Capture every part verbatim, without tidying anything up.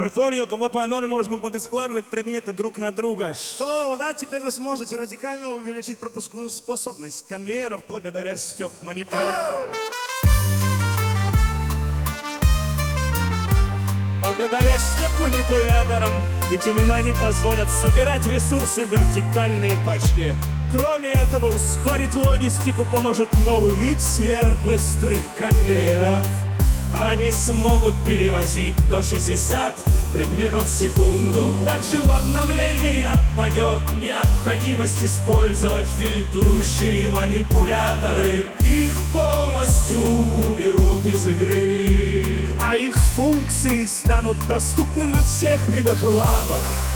Притворью, мы по-новому будем складывать предметы друг на друга. Что, да, теперь вы сможете радикально увеличить пропускную способность конвейеров благодаря стёк мониторам. Благодаря стек-манипуляторам эти они позволят собирать ресурсы в вертикальные пачки. Кроме этого, ускорить логистику поможет новый вид сверхбыстрых конвейеров. Они смогут перевозить до шестидесяти предметов в секунду. Также в обновлении отпадет необходимость использовать фильтрующие манипуляторы. Их полностью уберут из игры, а их функции станут доступны на всех видах лабов.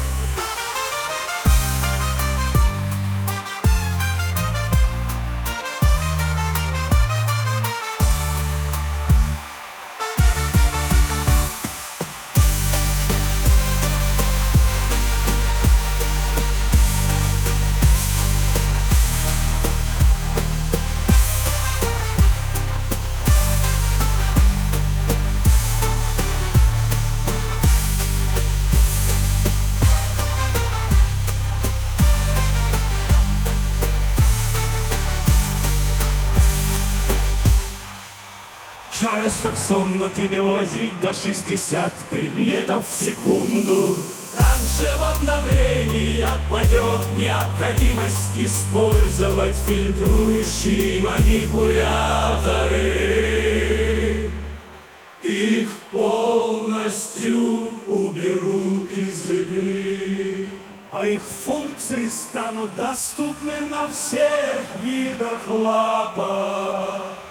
Часто сонно перевозить до шестидесяти предметов в секунду. Также в обновлении отпадет необходимость использовать фильтрующие манипуляторы. Их полностью уберут из игры, а их функции станут доступны на всех видах лапа.